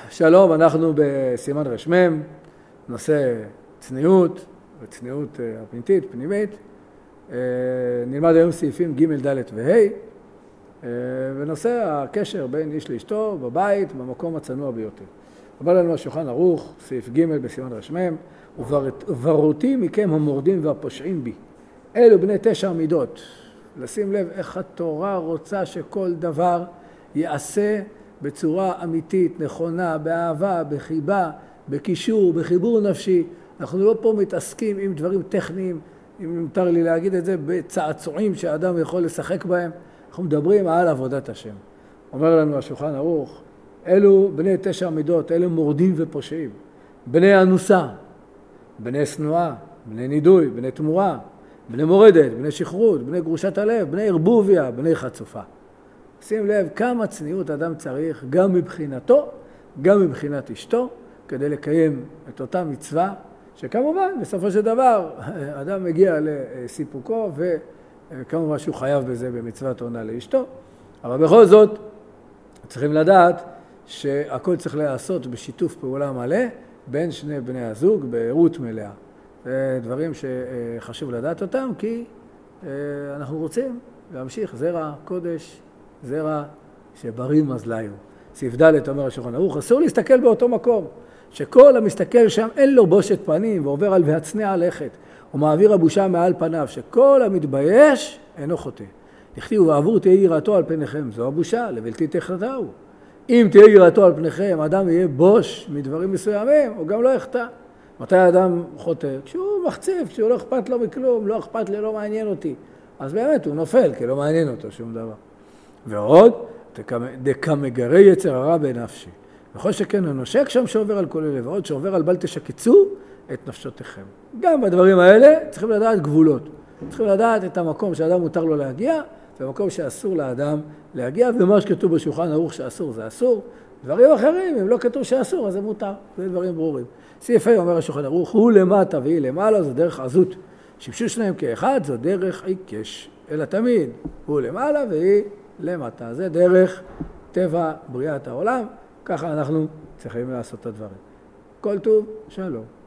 שלום, אנחנו בסימן רשמם, נושא צניעות, וצניעות הפנימית, פנימית. נלמד היום סעיפים ג' ד' וה', ונושא הקשר בין איש לאשתו בבית, במקום הצנוע ביותר. אומר לנו השולחן ערוך, סעיף ג' בסימן רשמם, ובראתי מכם המורדים והפושעים בי. אלו בני 9 מידות. לשים לב איך התורה רוצה שכל דבר יעשה בצורה אמיתית, נכונה, באהבה, בחיבה, בקישור, בחיבור נפשי. אנחנו לא פה מתעסקים עם דברים טכניים, אם מותר לי להגיד את זה, בצעצועים שהאדם יכול לשחק בהם. אנחנו מדברים על עבודת השם. אומר לנו השולחן ערוך, אלו בני 9 מידות, אלו מורדים ופושעים. בני אנוסה, בני שנואה, בני נידוי, בני תמורה, בני מורדת, בני שכרות, בני גרושת הלב, בני ערבוביה, בני חצופה. שים לב כמה צניעות אדם צריך גם מבחינתו, גם מבחינת אשתו, כדי לקיים את אותה מצווה, שכמובן בסופו של דבר אדם מגיע לסיפוקו וכמובן שהוא חייב בזה במצוות עונה לאשתו, אבל בכל זאת צריכים לדעת שהכל צריך לעשות בשיתוף פעולה מלא בין שני בני הזוג בערות מלאה. זה דברים שחשוב לדעת אותם כי אנחנו רוצים להמשיך זרע קודש, זרע שבריא מזליו. סעיף ד' אומר השולחן ערוך, אסור להסתכל באותו מקום, שכל המסתכל שם אין לו בושת פנים ועובר על והצנע לכת, ומעביר הבושה מעל פניו, שכל המתבייש אינו חוטא. נכתיב, ועבור תהיה יראתו על פניכם, זו הבושה, לבלתי תחטאו. אם תהיה יראתו על פניכם, אדם יהיה בוש מדברים מסוימים, הוא גם לא יחטא. מתי האדם חוטא? כשהוא מחציף, כשהוא לא אכפת לו מכלום, לא אכפת לי, לא מעניין אותי. אז באמת הוא נופל, כי לא מעניין אותו שום דבר. ועוד, דקמגרי יצר הרע בנפשי. וכל שכן הנושק שם שעובר על כל אלה, ועוד שעובר על בל תשקצו את נפשותיכם. גם בדברים האלה צריכים לדעת גבולות. צריכים לדעת את המקום שאדם מותר לו להגיע, והמקום שאסור לאדם להגיע, ומה שכתוב בשולחן ערוך שאסור זה אסור. דברים אחרים, אם לא כתוב שאסור, אז זה מותר. זה דברים ברורים. סעיף ה' אומר השולחן ערוך, הוא למטה והיא למעלה, זו דרך עזות. שימשו שניהם כאחד, זו דרך עיקש. אלא תמיד, הוא למעלה והיא למטה. זה דרך טבע בריאת העולם. ככה אנחנו צריכים לעשות את הדברים. כל טוב, שלום.